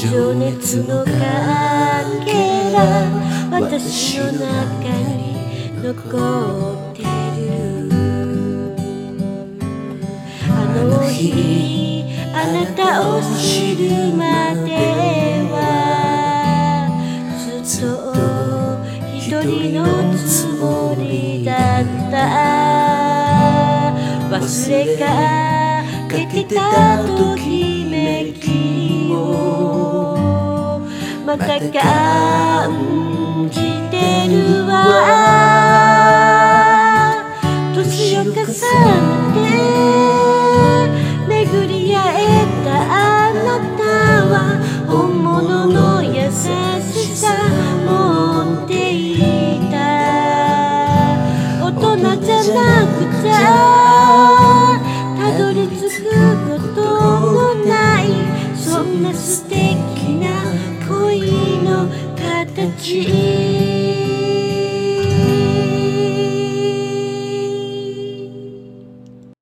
情熱のかけら私の中に残ってる。あの日あなたを知るまではずっと一人のつもりだった。忘れかけてたときめきをまた感じてるわ。年を重ねて巡り会えたあなたは本物の優しさ持っていた。大人じゃなくちゃたどり着くことのないそんな素敵な恋の形。